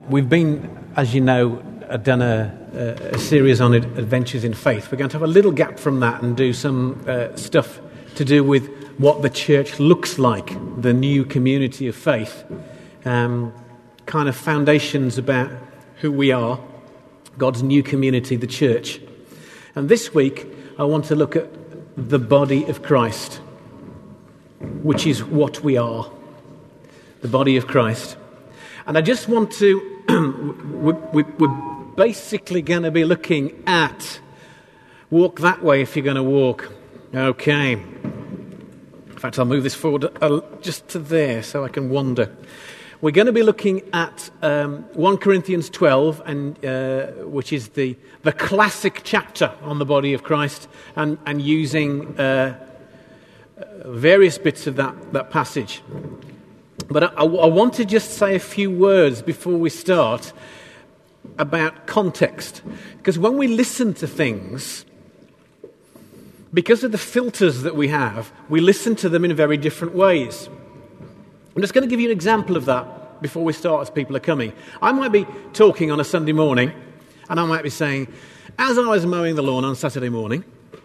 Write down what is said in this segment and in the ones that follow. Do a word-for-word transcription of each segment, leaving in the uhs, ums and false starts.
We've been, as you know, uh, done a, a, a series on Adventures in Faith. We're going to have a little gap from that and do some uh, stuff to do with what the church looks like, the new community of faith, um, kind of foundations about who we are, God's new community, the church. And this week, I want to look at the body of Christ, which is what we are, the body of Christ. And I just want to, we, we, we're basically going to be looking at, walk that way if you're going to walk. Okay. In fact, I'll move this forward uh, just to there so I can wander. We're going to be looking at um, First Corinthians twelve, and uh, which is the, the classic chapter on the body of Christ, and, and using uh, various bits of that, that passage. But I, I want to just say a few words before we start about context. Because when we listen to things, because of the filters that we have, we listen to them in very different ways. I'm just going to give you an example of that before we start as people are coming. I might be talking on a Sunday morning, and I might be saying, as I was mowing the lawn on Saturday morning,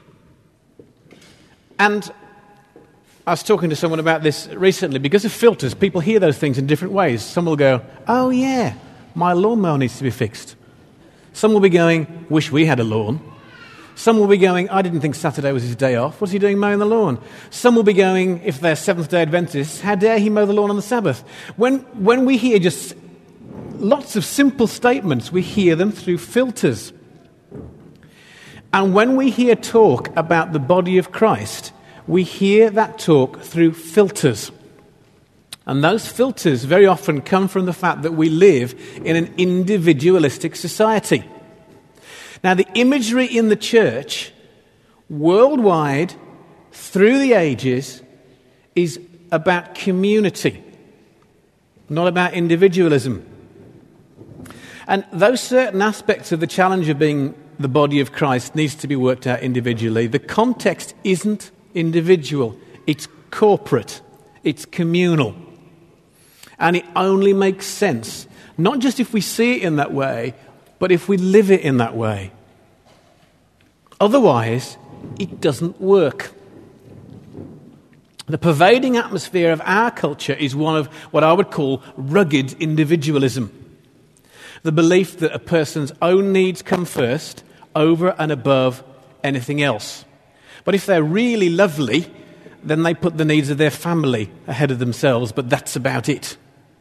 and I was talking to someone about this recently. Because of filters, people hear those things in different ways. Some will go, oh yeah, my lawnmower needs to be fixed. Some will be going, wish we had a lawn. Some will be going, I didn't think Saturday was his day off. What's he doing mowing the lawn? Some will be going, if they're Seventh-day Adventists, how dare he mow the lawn on the Sabbath? When, when we hear just lots of simple statements, we hear them through filters. And when we hear talk about the body of Christ, we hear that talk through filters. And those filters very often come from the fact that we live in an individualistic society. Now, the imagery in the church, worldwide, through the ages, is about community, not about individualism. And those certain aspects of the challenge of being the body of Christ needs to be worked out individually. The context isn't individual, it's corporate, it's communal. And it only makes sense, not just if we see it in that way, but if we live it in that way. Otherwise, it doesn't work. The pervading atmosphere of our culture is one of what I would call rugged individualism. The belief that a person's own needs come first, over and above anything else. But if they're really lovely, then they put the needs of their family ahead of themselves, but that's about it.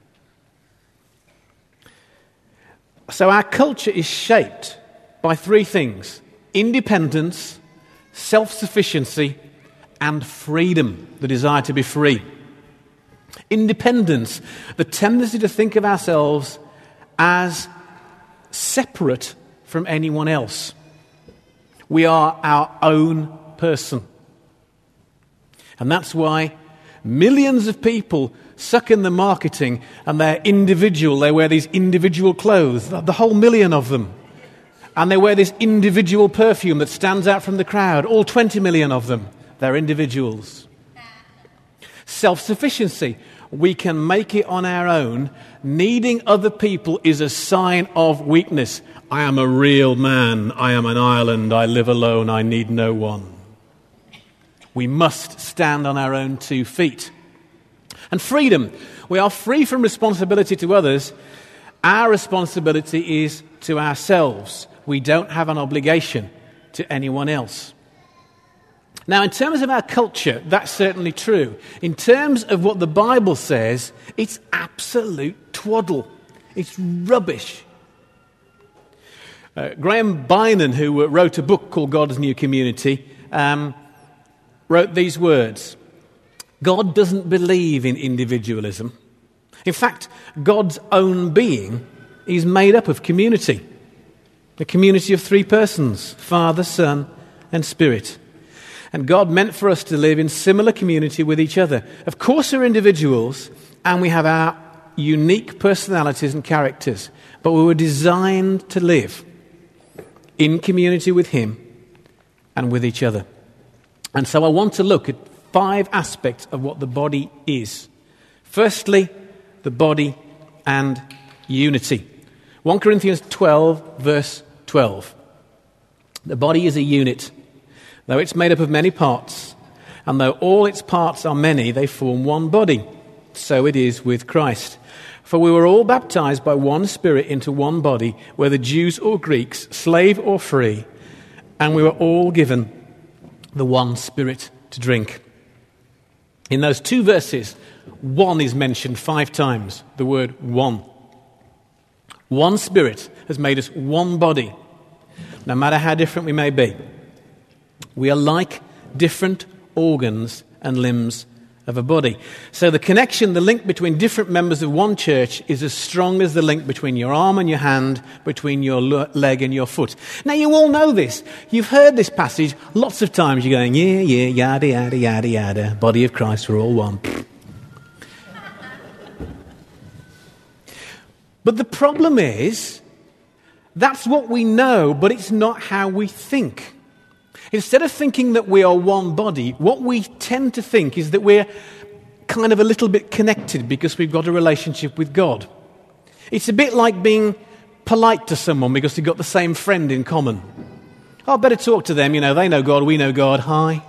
So our culture is shaped by three things: independence, self-sufficiency, and freedom, the desire to be free. Independence, the tendency to think of ourselves as separate from anyone else. We are our own person. And that's why millions of people suck in the marketing, and they're individual. They wear these individual clothes, the whole million of them. And they wear this individual perfume that stands out from the crowd, all twenty million of them. They're individuals. Self-sufficiency. We can make it on our own. Needing other people is a sign of weakness. I am a real man. I am an island. I live alone. I need no one. We must stand on our own two feet. And freedom. We are free from responsibility to others. Our responsibility is to ourselves. We don't have an obligation to anyone else. Now, in terms of our culture, that's certainly true. In terms of what the Bible says, it's absolute twaddle. It's rubbish. Uh, Graham Bynon, who wrote a book called God's New Community, um, wrote these words: God doesn't believe in individualism. In fact, God's own being is made up of community. A community of three persons: Father, Son, and Spirit. And God meant for us to live in similar community with each other. Of course, we're individuals, and we have our unique personalities and characters, but we were designed to live in community with Him and with each other. And so I want to look at five aspects of what the body is. Firstly, the body and unity. First Corinthians twelve, verse twelve. The body is a unit, though it's made up of many parts, and though all its parts are many, they form one body. So it is with Christ. For we were all baptized by one Spirit into one body, whether Jews or Greeks, slave or free, and we were all given the one Spirit to drink. In those two verses, one is mentioned five times, the word one. One Spirit has made us one body, no matter how different we may be. We are like different organs and limbs of a body. So the connection, the link between different members of one church is as strong as the link between your arm and your hand, between your leg and your foot. Now, you all know this. You've heard this passage lots of times. You're going, yeah, yeah, yada, yada, yada, yada. Body of Christ, we're all one. But the problem is, that's what we know, but it's not how we think. Instead of thinking that we are one body, what we tend to think is that we're kind of a little bit connected because we've got a relationship with God. It's a bit like being polite to someone because you've got the same friend in common. Oh, better talk to them, you know, they know God, we know God, hi.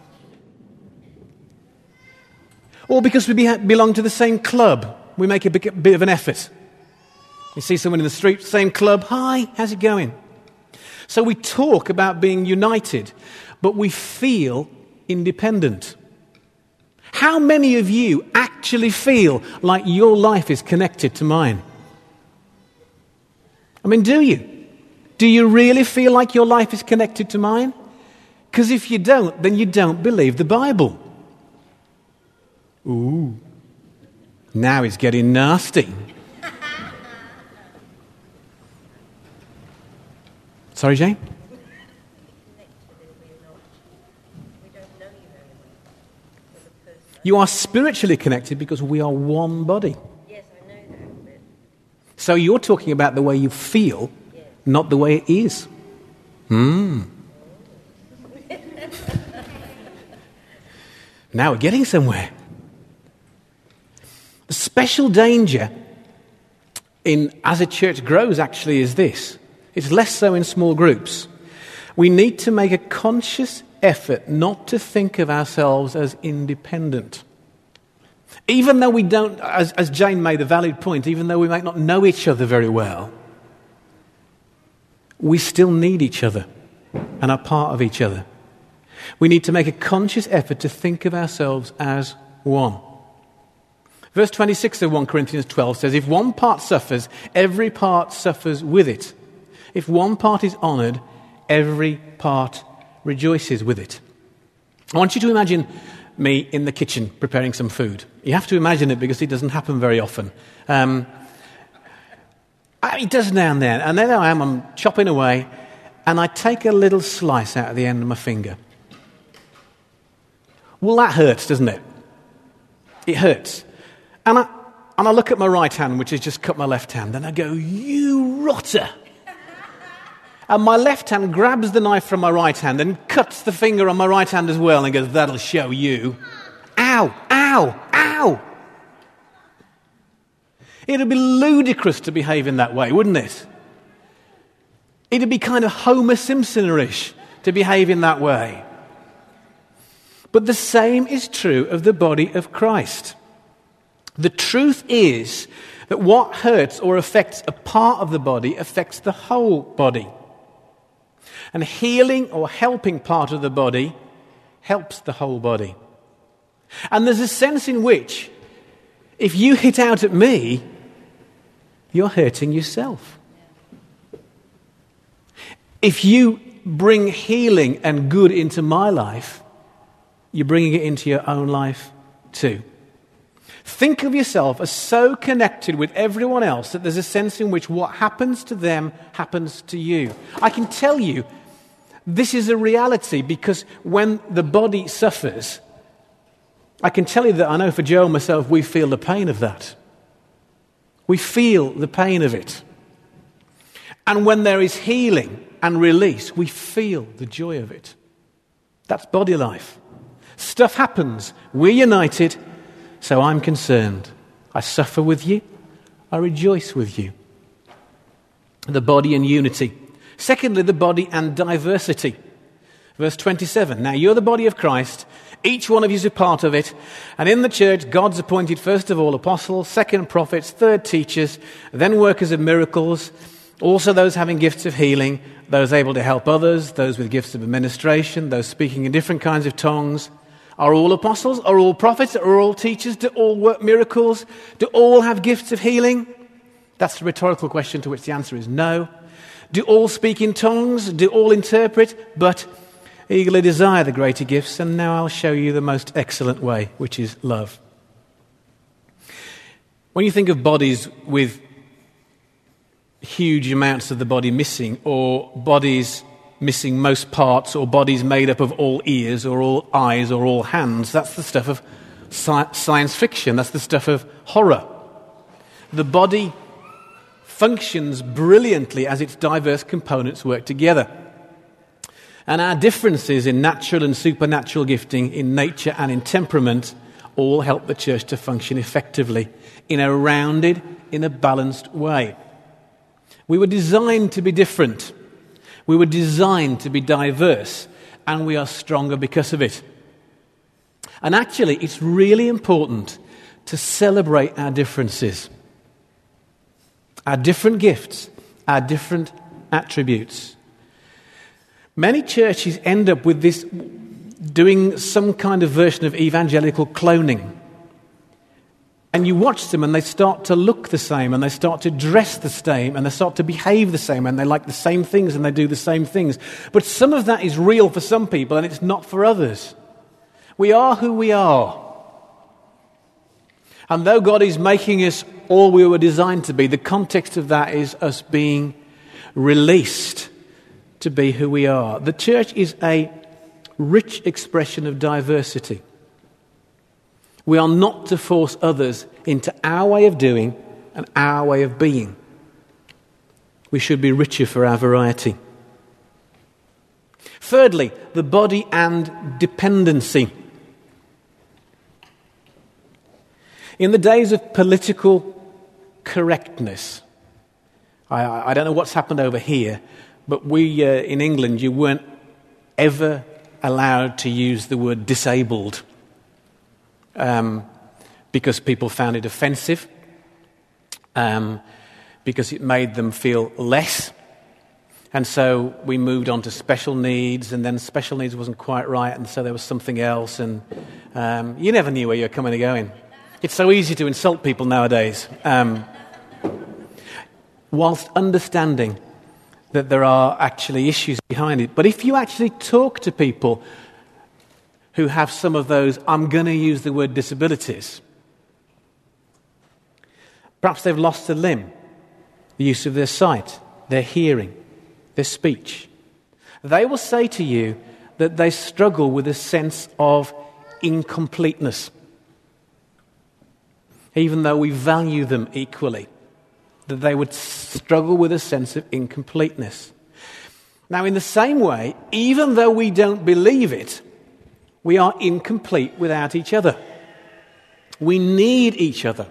Or because we be- belong to the same club, we make a bit, bit of an effort. You see someone in the street, same club, hi, how's it going? So we talk about being united, but we feel independent. How many of you actually feel like your life is connected to mine? I mean, do you? Do you really feel like your life is connected to mine? Because if you don't, then you don't believe the Bible. Ooh. Now it's getting nasty. Sorry, Jane? You are spiritually connected because we are one body. Yes, I know that. But... So you're talking about the way you feel, yes, not the way it is. Hmm. Now we're getting somewhere. The special danger in as a church grows actually is this. It's less so in small groups. We need to make a conscious effort not to think of ourselves as independent. Even though we don't, as, as Jane made a valid point, even though we might not know each other very well, we still need each other and are part of each other. We need to make a conscious effort to think of ourselves as one. Verse twenty-six of First Corinthians twelve says, if one part suffers, every part suffers with it. If one part is honoured, every part rejoices with it. I want you to imagine me in the kitchen preparing some food. You have to imagine it because it doesn't happen very often. Um, it does now and then. And there I am, I'm chopping away, and I take a little slice out of the end of my finger. Well, that hurts, doesn't it? It hurts. And I, and I look at my right hand, which has just cut my left hand, and I go, you rotter! And my left hand grabs the knife from my right hand and cuts the finger on my right hand as well and goes, that'll show you. Ow, ow, ow. It would be ludicrous to behave in that way, wouldn't it? It would be kind of Homer Simpson-ish to behave in that way. But the same is true of the body of Christ. The truth is that what hurts or affects a part of the body affects the whole body. And healing or helping part of the body helps the whole body. And there's a sense in which, if you hit out at me, you're hurting yourself. If you bring healing and good into my life, you're bringing it into your own life too. Think of yourself as so connected with everyone else that there's a sense in which what happens to them happens to you. I can tell you, this is a reality because when the body suffers, I can tell you that I know for Joe and myself, we feel the pain of that. We feel the pain of it. And when there is healing and release, we feel the joy of it. That's body life. Stuff happens. We're united, so I'm concerned. I suffer with you. I rejoice with you. the body and unity. Secondly, the body and diversity. Verse twenty-seven, now you're the body of Christ, each one of you is a part of it, and in the church God's appointed first of all apostles, second prophets, third teachers, then workers of miracles, also those having gifts of healing, those able to help others, those with gifts of administration, those speaking in different kinds of tongues. Are all apostles? Are all prophets? Are all teachers? Do all work miracles? Do all have gifts of healing? That's the rhetorical question to which the answer is no. Do all speak in tongues? Do all interpret? But eagerly desire the greater gifts, and now I'll show you the most excellent way, which is love. When you think of bodies with huge amounts of the body missing, or bodies missing most parts, or bodies made up of all ears, or all eyes, or all hands, that's the stuff of sci- science fiction. That's the stuff of horror. The body functions brilliantly as its diverse components work together. And our differences in natural and supernatural gifting, in nature and in temperament, all help the church to function effectively in a rounded, in a balanced way. We were designed to be different. We were designed to be diverse, and we are stronger because of it. And actually, it's really important to celebrate our differences, our different gifts, our different attributes. Many churches end up with this, doing some kind of version of evangelical cloning. And you watch them and they start to look the same, and they start to dress the same, and they start to behave the same, and they like the same things and they do the same things. But some of that is real for some people and it's not for others. We are who we are. And though God is making us all we were designed to be, the context of that is us being released to be who we are. The church is a rich expression of diversity. We are not to force others into our way of doing and our way of being. We should be richer for our variety. Thirdly, the body and dependency. In the days of political correctness, I, I don't know what's happened over here, but we, uh, in England, you weren't ever allowed to use the word disabled um, because people found it offensive, um, because it made them feel less. And so we moved on to special needs, and then special needs wasn't quite right, and so there was something else, and um, you never knew where you were coming and going. It's so easy to insult people nowadays, um, whilst understanding that there are actually issues behind it. But if you actually talk to people who have some of those, I'm going to use the word disabilities, perhaps they've lost a limb, the use of their sight, their hearing, their speech, they will say to you that they struggle with a sense of incompleteness, even though we value them equally, that they would struggle with a sense of incompleteness. Now, in the same way, even though we don't believe it, we are incomplete without each other. We need each other.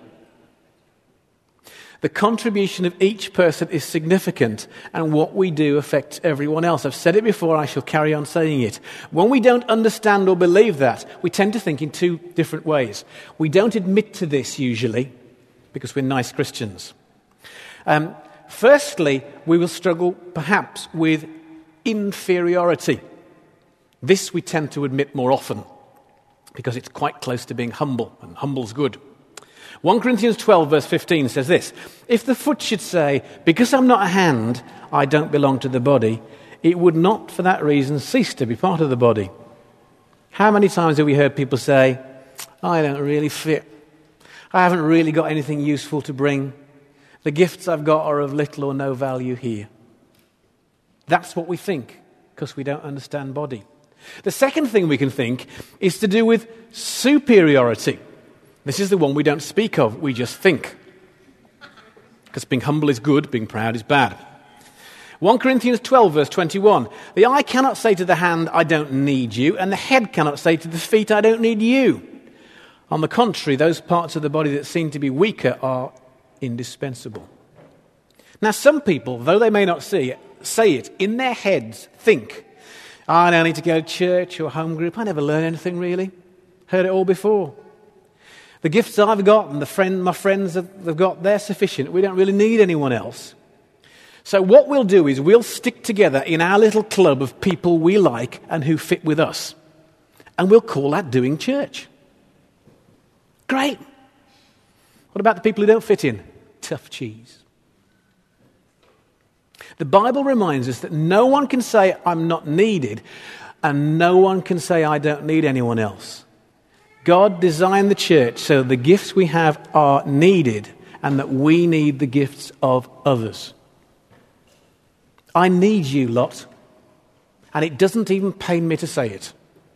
The contribution of each person is significant, and what we do affects everyone else. I've said it before, I shall carry on saying it. When we don't understand or believe that, we tend to think in two different ways. We don't admit to this usually, because we're nice Christians. Um, firstly, we will struggle perhaps with inferiority. This we tend to admit more often, because it's quite close to being humble, and humble's good. First Corinthians twelve verse fifteen says this: if the foot should say, because I'm not a hand, I don't belong to the body, it would not for that reason cease to be part of the body. How many times have we heard people say, I don't really fit, I haven't really got anything useful to bring, the gifts I've got are of little or no value here. That's what we think, because we don't understand body. The second thing we can think is to do with superiority. This is the one we don't speak of, we just think. Because being humble is good, being proud is bad. First Corinthians twelve verse twenty-one. The eye cannot say to the hand, I don't need you, and the head cannot say to the feet, I don't need you. On the contrary, those parts of the body that seem to be weaker are indispensable. Now, some people, though they may not see it, say it, in their heads think, I don't need to go to church or home group. I never learned anything really. Heard it all before. The gifts I've got and the friend, my friends have got, they're sufficient. We don't really need anyone else. So what we'll do is we'll stick together in our little club of people we like and who fit with us. And we'll call that doing church. Great. What about the people who don't fit in? Tough cheese. The Bible reminds us that no one can say, I'm not needed, and no one can say, I don't need anyone else. God designed the church so the gifts we have are needed and that we need the gifts of others. I need you lot, and it doesn't even pain me to say it.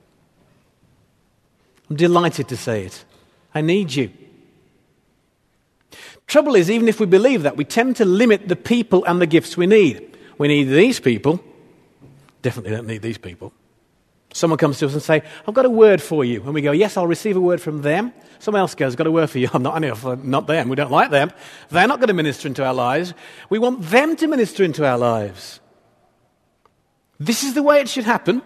I'm delighted to say it. I need you. Trouble is, even if we believe that, we tend to limit the people and the gifts we need. We need these people. Definitely don't need these people. Someone comes to us and say, I've got a word for you. And we go, yes, I'll receive a word from them. Someone else goes, I've got a word for you. I'm not, I'm not them. We don't like them. They're not going to minister into our lives. We want them to minister into our lives. This is the way it should happen.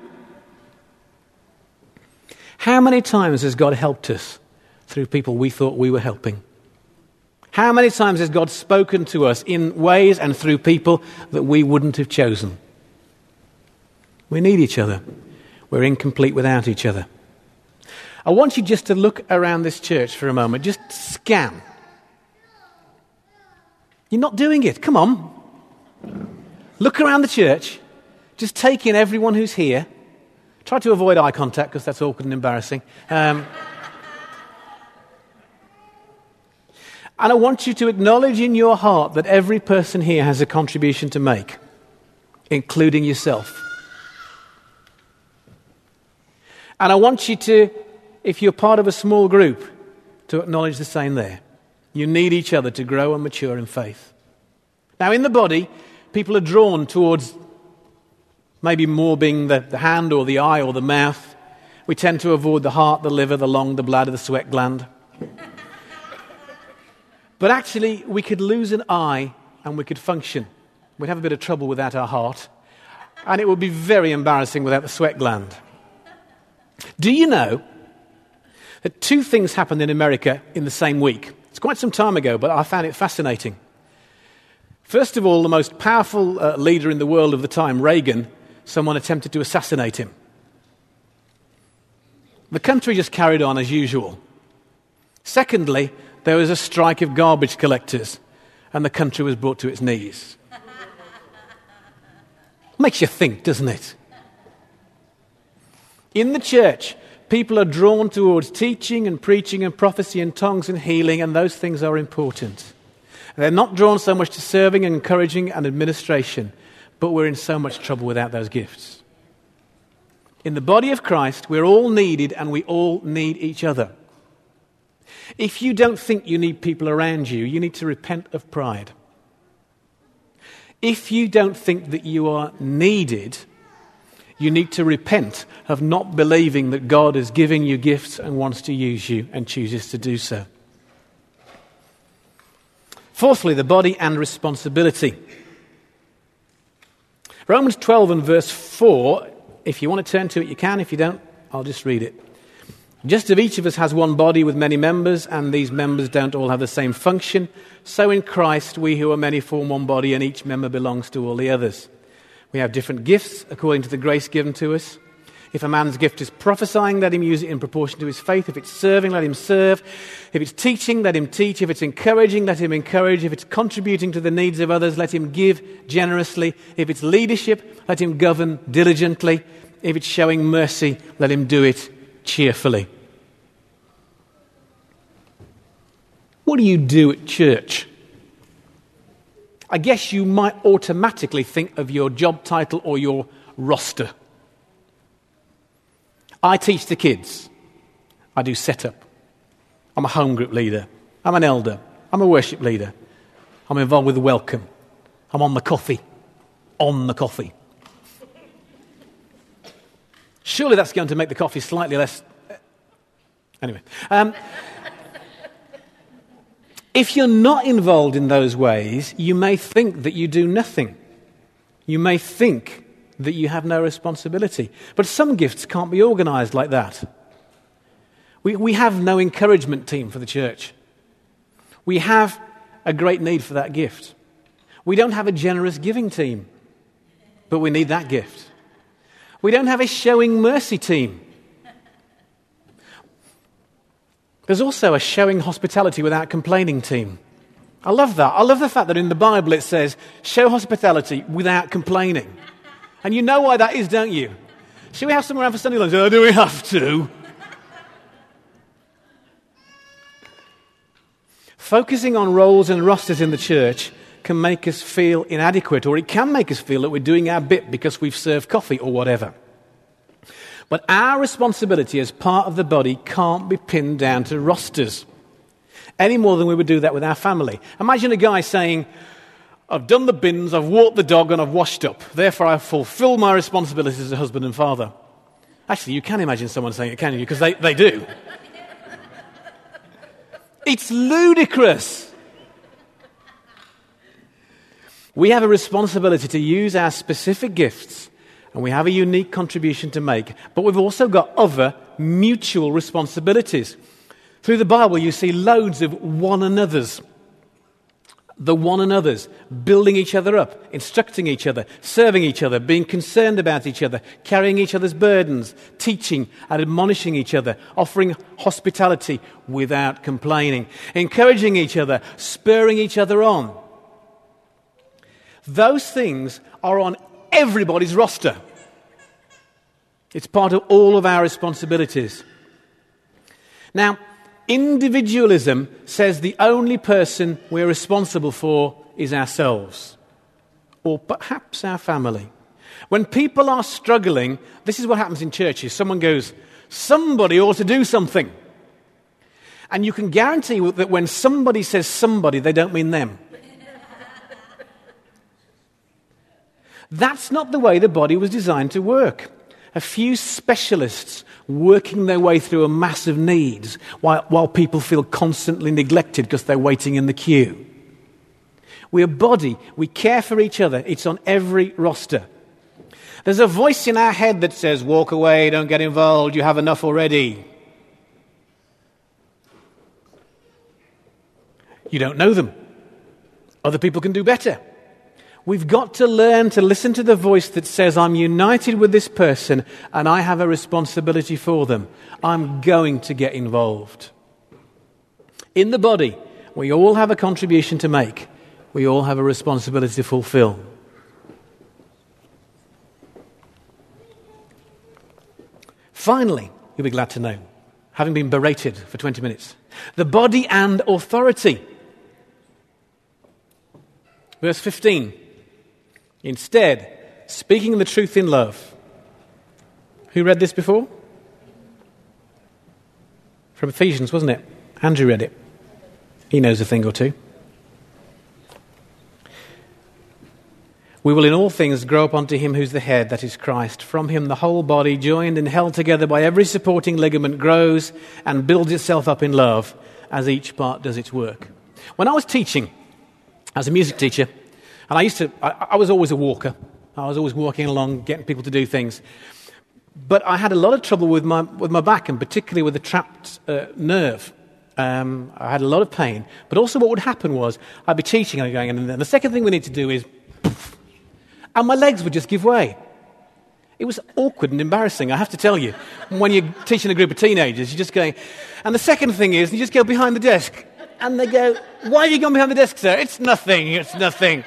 How many times has God helped us through people we thought we were helping? How many times has God spoken to us in ways and through people that we wouldn't have chosen? We need each other. We're incomplete without each other. I want you just to look around this church for a moment. Just scan. You're not doing it. Come on. Look around the church. Just take in everyone who's here. Try to avoid eye contact because that's awkward and embarrassing. Um, and I want you to acknowledge in your heart that every person here has a contribution to make, including yourself. And I want you to, if you're part of a small group, to acknowledge the same there. You need each other to grow and mature in faith. Now, in the body, people are drawn towards maybe more being the, the hand or the eye or the mouth. We tend to avoid the heart, the liver, the lung, the bladder, the sweat gland. But actually, we could lose an eye and we could function. We'd have a bit of trouble without our heart. And it would be very embarrassing without the sweat gland. Do you know that two things happened in America in the same week? It's quite some time ago, but I found it fascinating. First of all, the most powerful uh, leader in the world of the time, Reagan, someone attempted to assassinate him. The country just carried on as usual. Secondly, there was a strike of garbage collectors, and the country was brought to its knees. Makes you think, doesn't it? In the church, people are drawn towards teaching and preaching and prophecy and tongues and healing, and those things are important. They're not drawn so much to serving and encouraging and administration, but we're in so much trouble without those gifts. In the body of Christ, we're all needed and we all need each other. If you don't think you need people around you, you need to repent of pride. If you don't think that you are needed, you need to repent of not believing that God is giving you gifts and wants to use you and chooses to do so. Fourthly, the body and responsibility. Romans twelve and verse four, if you want to turn to it, you can. If you don't, I'll just read it. Just as each of us has one body with many members, and these members don't all have the same function, so in Christ we who are many form one body, and each member belongs to all the others. We have different gifts according to the grace given to us. If a man's gift is prophesying, let him use it in proportion to his faith. If it's serving, let him serve. If it's teaching, let him teach. If it's encouraging, let him encourage. If it's contributing to the needs of others, let him give generously. If it's leadership, let him govern diligently. If it's showing mercy, let him do it cheerfully. What do you do at church? I guess you might automatically think of your job title or your roster. I teach the kids. I do setup. I'm a home group leader. I'm an elder. I'm a worship leader. I'm involved with the welcome. I'm on the coffee. On the coffee. Surely that's going to make the coffee slightly less... Anyway. Um, If you're not involved in those ways, you may think that you do nothing. You may think that you have no responsibility. But some gifts can't be organised like that. We, we have no encouragement team for the church. We have a great need for that gift. We don't have a generous giving team, but we need that gift. We don't have a showing mercy team. There's also a showing hospitality without complaining team. I love that. I love the fact that in the Bible it says, show hospitality without complaining. And you know why that is, don't you? Should we have someone around for Sunday lunch? Oh, do we have to? Focusing on roles and rosters in the church can make us feel inadequate, or it can make us feel that we're doing our bit because we've served coffee or whatever. But our responsibility as part of the body can't be pinned down to rosters any more than we would do that with our family. Imagine a guy saying, I've done the bins, I've walked the dog, and I've washed up. Therefore, I fulfill my responsibilities as a husband and father. Actually, you can imagine someone saying it, can you? Because they, they do. It's ludicrous. We have a responsibility to use our specific gifts, and we have a unique contribution to make. But we've also got other mutual responsibilities. Through the Bible, you see loads of one another's. The one another's, building each other up, instructing each other, serving each other, being concerned about each other, carrying each other's burdens, teaching and admonishing each other, offering hospitality without complaining, encouraging each other, spurring each other on. Those things are on everybody's roster. It's part of all of our responsibilities. Now, individualism says the only person we're responsible for is ourselves, or perhaps our family. When people are struggling, this is what happens in churches. Someone goes, somebody ought to do something. And you can guarantee that when somebody says somebody, they don't mean them. That's not the way the body was designed to work. A few specialists working their way through a mass of needs while, while people feel constantly neglected because they're waiting in the queue. We're a body. We care for each other. It's on every roster. There's a voice in our head that says, walk away, don't get involved, you have enough already. You don't know them. Other people can do better. We've got to learn to listen to the voice that says, I'm united with this person and I have a responsibility for them. I'm going to get involved. In the body, we all have a contribution to make. We all have a responsibility to fulfill. Finally, you'll be glad to know, having been berated for twenty minutes, the body and authority. Verse fifteen. Instead, speaking the truth in love. Who read this before? From Ephesians, wasn't it? Andrew read it. He knows a thing or two. We will in all things grow up unto him who's the head, that is Christ. From him the whole body, joined and held together by every supporting ligament, grows and builds itself up in love as each part does its work. When I was teaching, as a music teacher, and I used to, I, I was always a walker. I was always walking along, getting people to do things. But I had a lot of trouble with my with my back, and particularly with the trapped uh, nerve. Um, I had a lot of pain. But also what would happen was, I'd be teaching and going, and then the second thing we need to do is, poof, and my legs would just give way. It was awkward and embarrassing, I have to tell you. When you're teaching a group of teenagers, you're just going, and the second thing is, you just go behind the desk. And they go, why have you gone behind the desk, sir? It's nothing, it's nothing.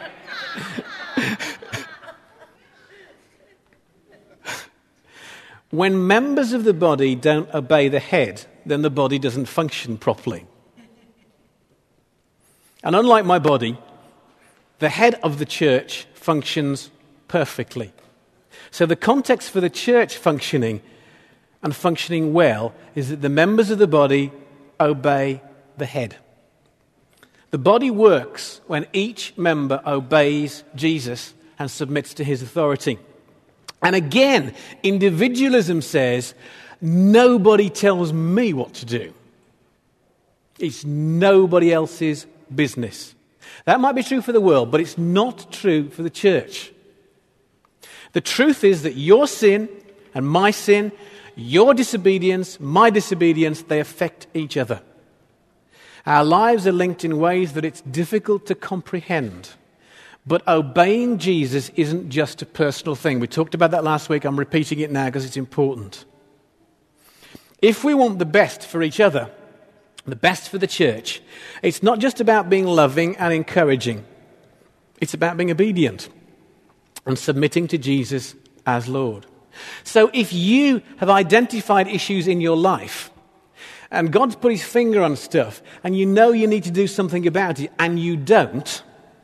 When members of the body don't obey the head, then the body doesn't function properly. And unlike my body, the head of the church functions perfectly. So the context for the church functioning and functioning well is that the members of the body obey the head. The body works when each member obeys Jesus and submits to his authority. And again, individualism says, nobody tells me what to do. It's nobody else's business. That might be true for the world, but it's not true for the church. The truth is that your sin and my sin, your disobedience, my disobedience, they affect each other. Our lives are linked in ways that it's difficult to comprehend. But obeying Jesus isn't just a personal thing. We talked about that last week. I'm repeating it now because it's important. If we want the best for each other, the best for the church, it's not just about being loving and encouraging. It's about being obedient and submitting to Jesus as Lord. So if you have identified issues in your life and God's put his finger on stuff and you know you need to do something about it and you don't,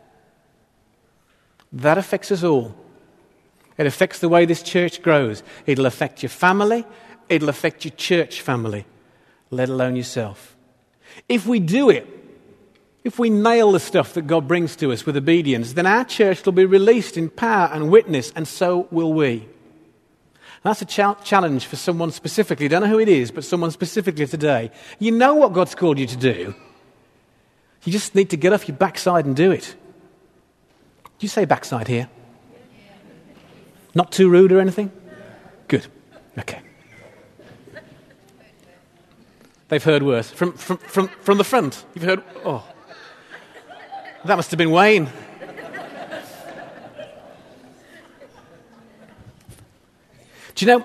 that affects us all. It affects the way this church grows. It'll affect your family. It'll affect your church family, let alone yourself. If we do it, if we nail the stuff that God brings to us with obedience, then our church will be released in power and witness, and so will we. That's a ch- challenge for someone specifically. I don't know who it is, but someone specifically today. You know what God's called you to do. You just need to get off your backside and do it. Do you say backside here? Not too rude or anything? Good. Okay. They've heard worse. From, from, from, from the front, you've heard, oh. That must have been Wayne. Do you know,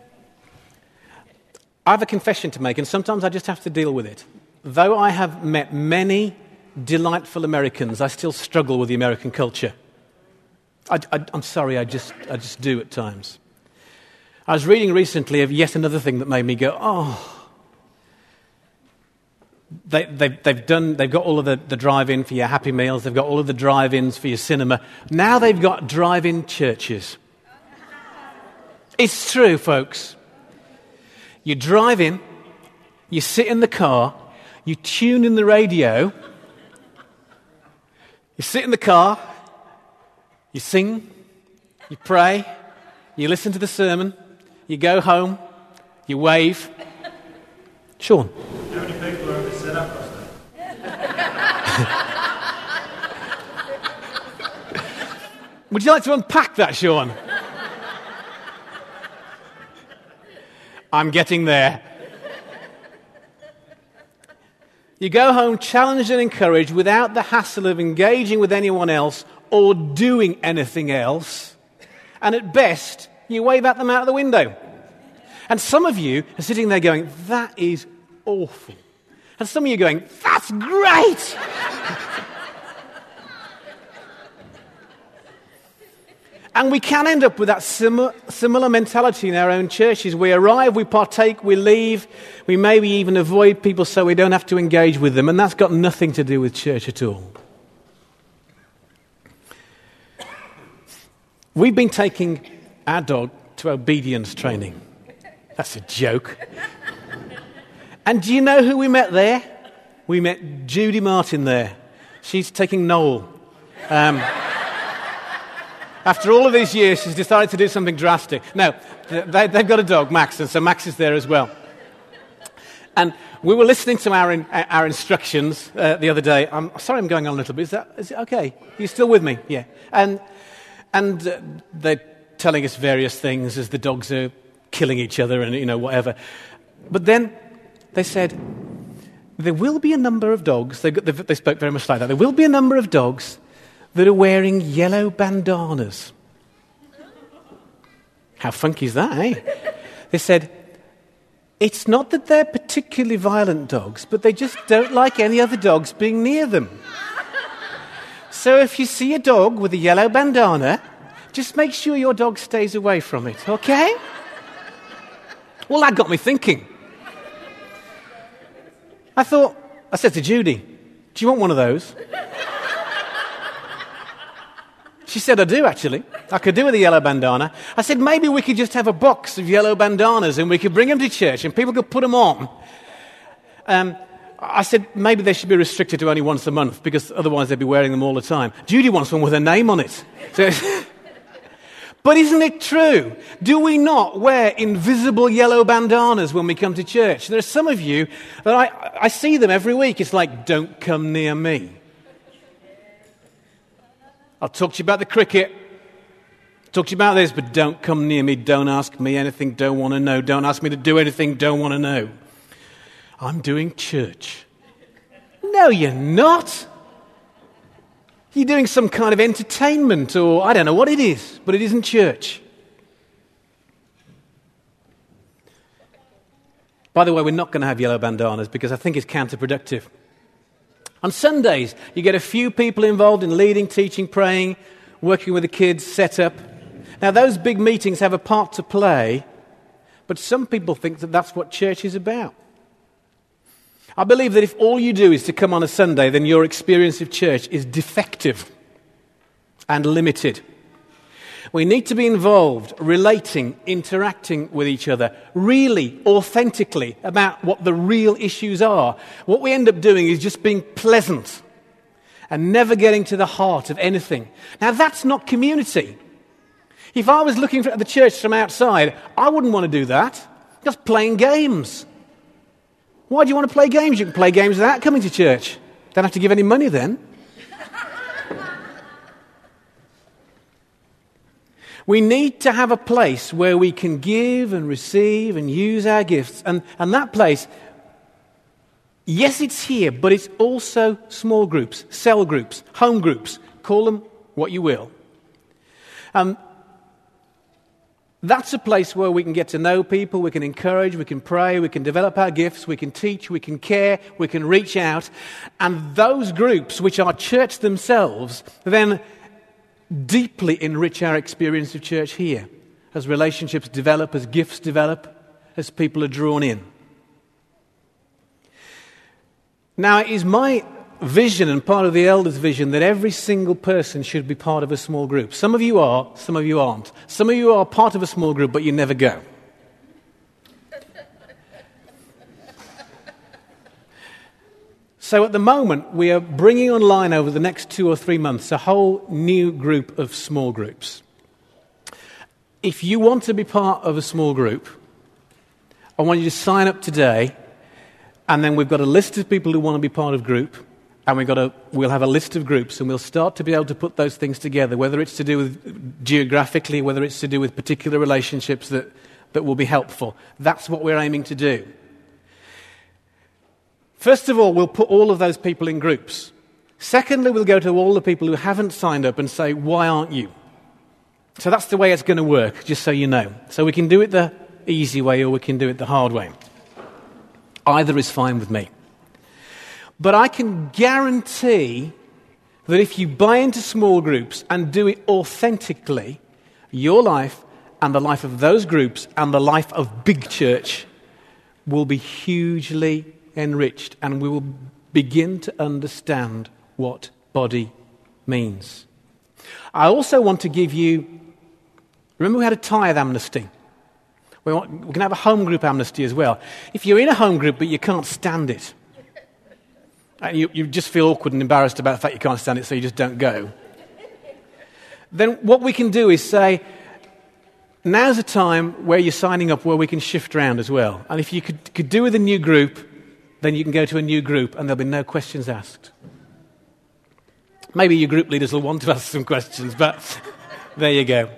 I have a confession to make, and sometimes I just have to deal with it. Though I have met many delightful Americans, I still struggle with the American culture. I, I, I'm sorry, I just, I just do at times. I was reading recently of yet another thing that made me go, oh. They, they've, they've done. They've got all of the, the drive-in for your Happy Meals. They've got all of the drive-ins for your cinema. Now they've got drive-in churches. It's true, folks. You drive in, you sit in the car, you tune in the radio, you sit in the car, you sing, you pray, you listen to the sermon, you go home, you wave. Sean. How many people are over set up, Pastor? Would you like to unpack that, Sean? I'm getting there. You go home challenged and encouraged without the hassle of engaging with anyone else or doing anything else. And at best, you wave at them out of the window. And some of you are sitting there going, that is awful. And some of you are going, that's great. And we can end up with that similar, similar mentality in our own churches. We arrive, we partake, we leave. We maybe even avoid people so we don't have to engage with them. And that's got nothing to do with church at all. We've been taking our dog to obedience training. That's a joke. And do you know who we met there? We met Judy Martin there. She's taking Noel. Um... After all of these years, she's decided to do something drastic. No, they, they've got a dog, Max, and so Max is there as well. And we were listening to our in, our instructions uh, the other day. I'm sorry I'm going on a little bit. Is that is it okay? Are you still with me? Yeah. And, and uh, they're telling us various things as the dogs are killing each other and, you know, whatever. But then they said, there will be a number of dogs, they, they, they spoke very much like that, there will be a number of dogs that are wearing yellow bandanas. How funky is that, eh? They said, it's not that they're particularly violent dogs, but they just don't like any other dogs being near them. So if you see a dog with a yellow bandana, just make sure your dog stays away from it, okay? Well, that got me thinking. I thought, I said to Judy, do you want one of those? She said, I do, actually. I could do with a yellow bandana. I said, maybe we could just have a box of yellow bandanas and we could bring them to church and people could put them on. Um, I said, maybe they should be restricted to only once a month because otherwise they'd be wearing them all the time. Judy wants one with her name on it. So, but isn't it true? Do we not wear invisible yellow bandanas when we come to church? There are some of you that I, I see them every week. It's like, don't come near me. I'll talk to you about the cricket. Talk to you about this, but don't come near me. Don't ask me anything. Don't want to know. Don't ask me to do anything. Don't want to know. I'm doing church. No, you're not. You're doing some kind of entertainment, or I don't know what it is, but it isn't church. By the way, we're not going to have yellow bandanas because I think it's counterproductive. On Sundays, you get a few people involved in leading, teaching, praying, working with the kids, set up. Now, those big meetings have a part to play, but some people think that that's what church is about. I believe that if all you do is to come on a Sunday, then your experience of church is defective and limited. We need to be involved, relating, interacting with each other, really, authentically, about what the real issues are. What we end up doing is just being pleasant and never getting to the heart of anything. Now, that's not community. If I was looking at the church from outside, I wouldn't want to do that. Just playing games. Why do you want to play games? You can play games without coming to church. Don't have to give any money then. We need to have a place where we can give and receive and use our gifts. And, and that place, yes, it's here, but it's also small groups, cell groups, home groups. Call them what you will. Um, that's a place where we can get to know people, we can encourage, we can pray, we can develop our gifts, we can teach, we can care, we can reach out. And those groups, which are church themselves, then deeply enrich our experience of church here as relationships develop, as gifts develop, as people are drawn in. Now, it is my vision and part of the elders' vision that every single person should be part of a small group. Some of you are, some of you aren't. Some of you are part of a small group, but you never go. So at the moment, we are bringing online over the next two or three months a whole new group of small groups. If you want to be part of a small group, I want you to sign up today, and then we've got a list of people who want to be part of group, and we've got a, we'll have a list of groups, and we'll start to be able to put those things together, whether it's to do with geographically, whether it's to do with particular relationships that, that will be helpful. That's what we're aiming to do. First of all, we'll put all of those people in groups. Secondly, we'll go to all the people who haven't signed up and say, why aren't you? So that's the way it's going to work, just so you know. So we can do it the easy way or we can do it the hard way. Either is fine with me. But I can guarantee that if you buy into small groups and do it authentically, your life and the life of those groups and the life of big church will be hugely enriched, and we will begin to understand what body means. I also want to give you, remember we had a tithe amnesty. We, want, we can have a home group amnesty as well. If you're in a home group but you can't stand it, and you, you just feel awkward and embarrassed about the fact you can't stand it, so you just don't go, then what we can do is say, now's a time where you're signing up where we can shift around as well. And if you could, could do with a new group, then you can go to a new group and there'll be no questions asked. Maybe your group leaders will want to ask some questions, but there you go.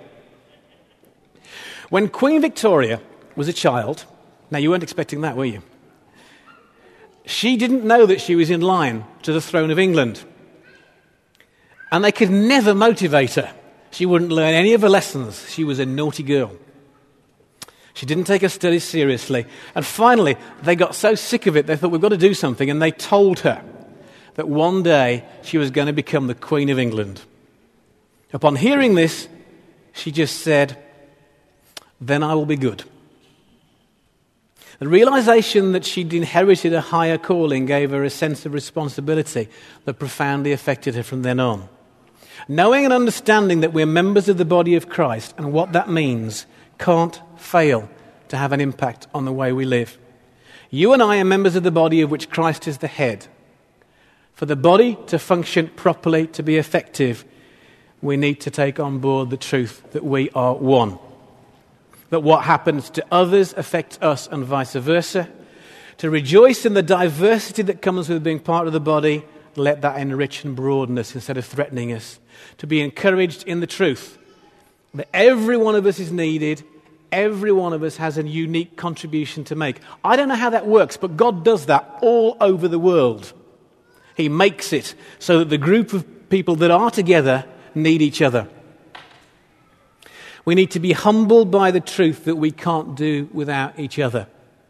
When Queen Victoria was a child, now you weren't expecting that, were you? She didn't know that she was in line to the throne of England. And they could never motivate her. She wouldn't learn any of her lessons. She was a naughty girl. She didn't take her studies seriously. And finally, they got so sick of it, they thought, we've got to do something. And they told her that one day she was going to become the Queen of England. Upon hearing this, she just said, then I will be good. The realization that she'd inherited a higher calling gave her a sense of responsibility that profoundly affected her from then on. Knowing and understanding that we're members of the body of Christ and what that means can't fail to have an impact on the way we live. You and I are members of the body of which Christ is the head. For the body to function properly, to be effective, we need to take on board the truth that we are one. That what happens to others affects us and vice versa. To rejoice in the diversity that comes with being part of the body let that enrich and broaden us instead of threatening us. To be encouraged in the truth that every one of us is needed, every one of us has a unique contribution to make. I don't know how that works, but God does that all over the world. He makes it so that the group of people that are together need each other. We need to be humbled by the truth that we can't do without each other.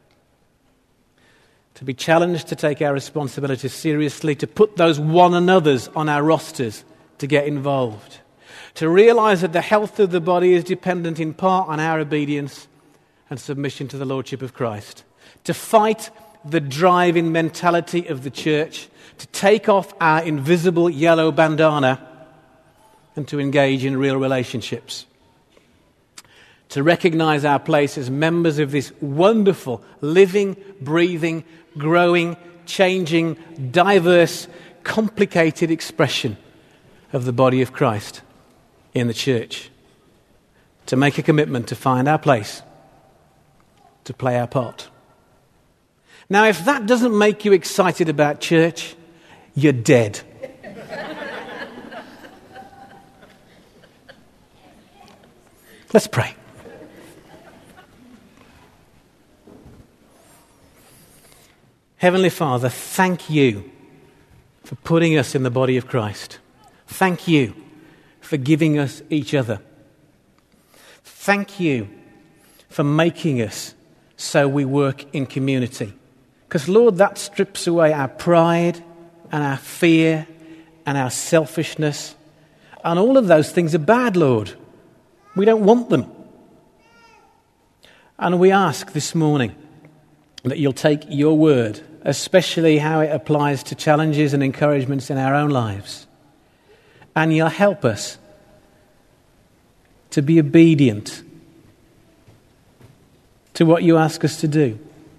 To be challenged to take our responsibilities seriously, to put those one another's on our rosters, to get involved. To realize that the health of the body is dependent in part on our obedience and submission to the Lordship of Christ. To fight the driving mentality of the church, to take off our invisible yellow bandana and to engage in real relationships. To recognize our place as members of this wonderful, living, breathing, growing, changing, diverse, complicated expression of the body of Christ in the church. To make a commitment to find our place, to play our part. Now, if that doesn't make you excited about church, you're dead. Let's pray. Heavenly Father, thank you for putting us in the body of Christ. Thank you for giving us each other. Thank you for making us so we work in community. Because, Lord, that strips away our pride and our fear and our selfishness. And all of those things are bad, Lord. We don't want them. And we ask this morning that you'll take your word, especially how it applies to challenges and encouragements in our own lives, and you'll help us to be obedient to what you ask us to do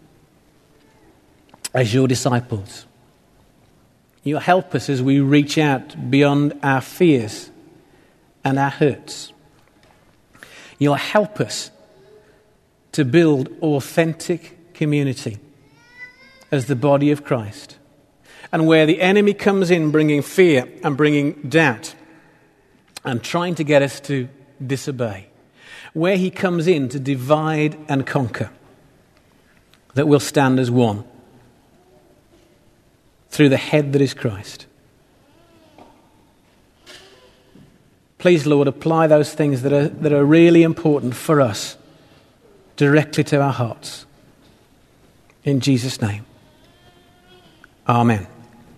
as your disciples. You'll help us as we reach out beyond our fears and our hurts. You'll help us to build authentic community as the body of Christ. And where the enemy comes in bringing fear and bringing doubt and trying to get us to disobey, where he comes in to divide and conquer, that we'll stand as one through the head that is Christ. Please, Lord, apply those things that are, that are really important for us directly to our hearts. In Jesus' name. Amen.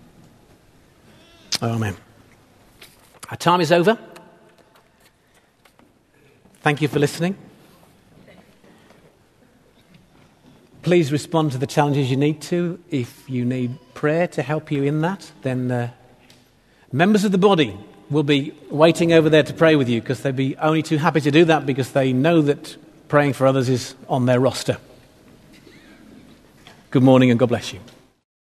Amen. Our time is over. Thank you for listening. Please respond to the challenges you need to. If you need prayer to help you in that, then uh, members of the body will be waiting over there to pray with you, because they'd be only too happy to do that because they know that praying for others is on their roster. Good morning and God bless you.